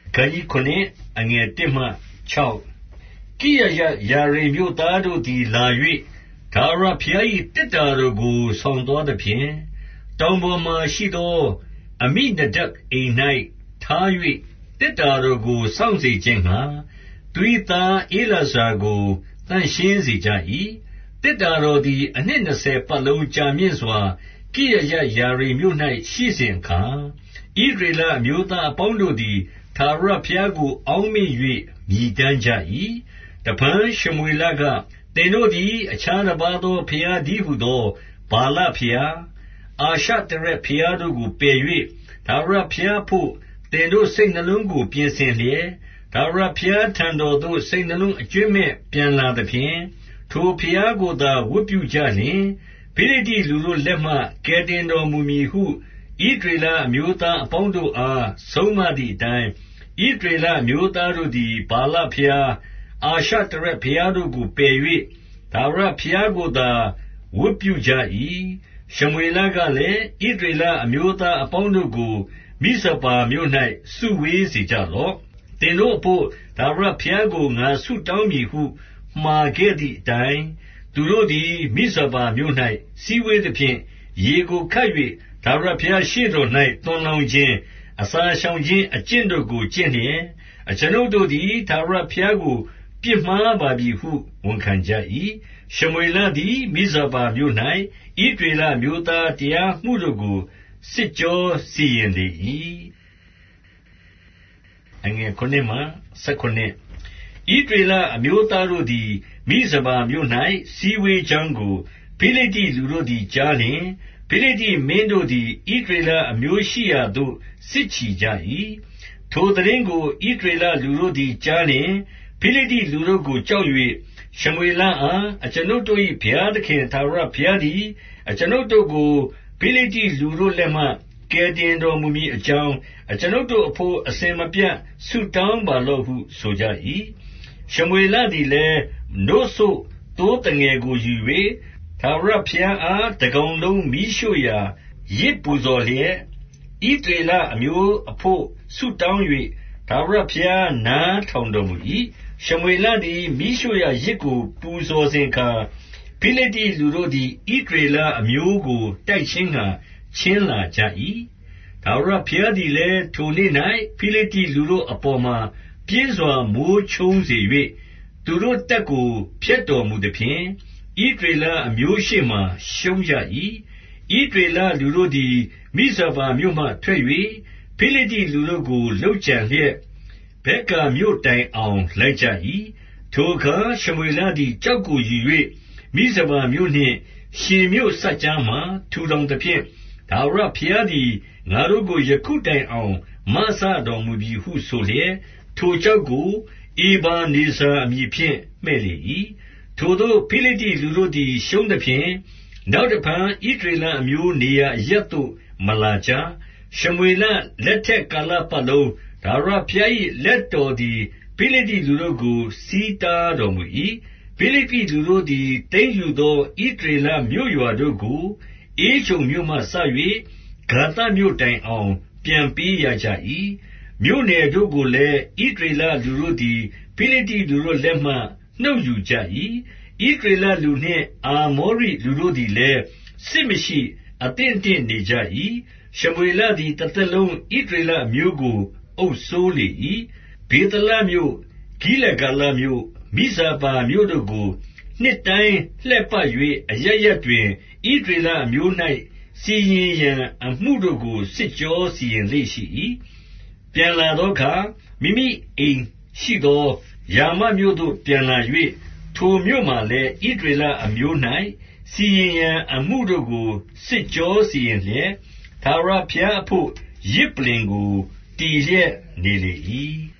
ခန်းကြီး9အငယ်1မှ6ကိရယယာရိမြို့သားတို့သည်လာ၍ထာဝရဘုရား၏သေတ္တာတော်ကိုဆောင်သွားသဖြင့်တောင်ပေါ်မှရှိသောအမိနဒပ်အိမ်၌ထား၍သေတ္တာတော်ကိုစောင့်စေခြင်းငှါသူ၏သားဧလာဇာကိုသန့်ရှင်းစေကြ၏သေတ္တာတော်သည်အနှစ်20ပတ်လုံးကြာမြင့်စွာကိရယယာရိမြို့၌ရှိစဉ်အခါဣသရေလအမျိုးသားအပေါင်းတို့သည်ထာဝရဘုရားကိုအောက်မေ့၍မြည်တမ်းကြ၏တဖန်ရှမွေလကသင်တို့သည်အခြားတစ်ပါးသောဘုရားတည်းဟူသောဗာလဘုရားအာရှတရက်ဘုရားတို့ကိုပယ်၍ထာဝရဘုရားဖို့သင်တို့စိတ်နှလုံးကိုပြင်ဆင်လျက်ထာဝရဘုရားထံတော်သို့စိတ်နှလုံးအကျွမ်းမဲ့ပြန်လာသဖြင့်ထိုဘုရားကိုသာဝတ်ပြုကြလျှင်ဖိလိတ္တိလူတို့လက်မှကယ်တင်တော်မူမည်ဟုဣသရေလအမျိုးသားအပေါင်းတို့အားဆုံးမသည့်အတိုင်းဣသရေလအမျိုးသားတို့သည်ဗာလဘုရားအာရှတရက်ဘုရားတို့ကိုပယ်၍ထာဝရဘုရားကိုသာဝတ်ပြုကြ၏ရှမွေလကလည်းဣသရေလအမျိုးသားအပေါင်းတို့ကိုမိဇပါမြို့၌စုဝေးစေကြလော့သင်တို့အဖို့ထာဝရဘုရားကိုငါဆုတောင်းမည်ဟုမှာခဲ့သည့်အတိုင်းသူတို့သည်မိဇပါမြို့၌စည်းဝေးသဖြင့်ရေကိုခတ်၍ထာဝရဘုရားရှေ့တော်၌သွန်လောင်းခြင်းအစာရှောင်ခြင်းအကျင့်တို့ကိုကျင့်လျက်အကျွန်ုပ်တို့သည်ထာဝရဘုရားကိုပြစ်မှားပါပြီဟုဝန်ခံကြ၏ရှမွေလသည်မိဇပါမြို့၌ဣသရေလမျိုးသားတရားမှုတို့ကိုစစ်ကြောစီရင်လေ၏အငယ်9မှ19ဣသရေလအမျိုးသားတို့သည်မိဇပါမြို့၌စည်းဝေးကြောင်းကိုဖိလိတ္တိလူတို့သည်ကြားလျှင်ဖိလိတ္တိမင်းတို့သည်ဣသရေလအမျိုးရှိရာသို့စစ်ချီကြ၏ထိုသိတင်းကိုဣသရေလလူတို့သည်ကြားလျှင်ဖိလိတ္တိလူတို့ကိုကြောက်၍ရှမွေလအားအကျွန်ုပ်တို့၏ဘုရားသခင်ထာဝရဘုရားသည်အကျွန်ုပ်တို့ကိုဖိလိတ္တိလူတို့လက်မှကယ်တင်တော်မူမည်အကြောင်းအကျွန်ုပ်တို့အဖို့အစဉ်မပြတ်ဆုတောင်းပါလော့ဟုဆိုကြ၏ရှမွေလသည်လည်းနို့စို့သိုးတငယ်ကိုယူ၍ထာဝရဘုရားအားတကောင်လုံးမီးရှို့ရာယဇ်ပူဇော်လျက်ဣသရေလအမျိုးအဖို့ဆုတောင်း၍ထာဝရဘုရားနားထောင်တော်မူ၏ရှမွေလသည်မီးရှို့ရာယဇ်ကိုပူဇော်စဉ်အခါဖိလိတ္တိလူတို့သည်ဣသရေလအမျိုးကိုတိုက်ခြင်းငှါချဉ်းလာကြ၏ထာဝရဘုရားသည်လည်းထိုနေ့၌ဖိလိတ္တိလူတို့အပေါ်မှာပြင်းစွာမိုဃ်းချုန်းစေ၍သူတို့တပ်ကိုဖျက်တော်မူသဖြင့်ဣသရေလအမျိုးရှေ့မှာရှုံးကြ၏ဣသရေလလူတို့သည်မိဇပါမြို့မှထွက်၍ဖိလိတ္တိလူတို့ကိုလုပ်ကြံလျက်ဗက်ကာမြို့တိုင်အောင်လိုက်ကြ၏ထိုအခါရှမွေလသည်ကျောက်ကိုယူ၍မိဇပါမြို့နှင့်ရှင်မြို့စပ်ကြားမှာထူထောင်သဖြင့်ထာဝရဘုရားသည်ငါတို့ကိုယခုတိုင်အောင်မစတော်မူပြီဟုဆိုလျက်ထိုကျောက်ကိုဧဗာနေဇာအမည်ဖြင့်မှည့်လေ၏ထိုသို့ဖိလိတ္တိလူတို့သည်ရှုံးသဖြင့်နောက်တဖန်ဣသရေလအမျိုးနေရာအရပ်သို့မလာကြရှမွေလလက်ထက်ကာလပတ်လုံးထာဝရဘုရား၏လက်တော်သည်ဖိလိတ္တိလူတို့ကိုဆီးတားတော်မူ၏ဖိလိပ္ပိလူတို့သည်သိမ်းယူသောဣသရေလမြို့ရွာတို့ကိုဧကြုန်မြို့မှစ၍ဂါသမြို့တိုင်အောင်ပြန်ပေးရကြ၏မြို့နယ်တို့ကိုလည်းဣသရေလလူတို့သည်ဖိလိတ္တိလူတို့လက်မှနှုတ်ယူကြ၏ဣသရေလလူနှင့်အာမောရိလူတို့သည်လည်းစစ်မရှိအသင့်အတင့်နေကြ၏ရှမွေလသည်တစ်သက်လုံးဣသရေလအမျိုးကိုအုပ်စိုးလေ၏ဗေသလမြို့ဂိလဂါလမြို့မိဇပါမြို့တို့ကိုနှစ်တိုင်းလှည့်ပတ်၍အရပ်ရပ်တွင်ဣသရေလအမျိုး၌စီရင်ရန်အမှုတို့ကိုစစ်ကြောစီရင်လေ့ရှိ၏ပြန်လာသောအခါမိမိအိမ်ရှိသောယာမမြို့သို့ပြန်လာ၍ထိုမြို့မှလည်းဣသရေလအမျိုး၌စီရင်ရန်အမှုတို့ကိုစစ်ကြောစီရင်လျက်ထာဝရဘုရားအဖို့ယဇ်ပလ္လင်ကိုတည်လျက်နေလေ၏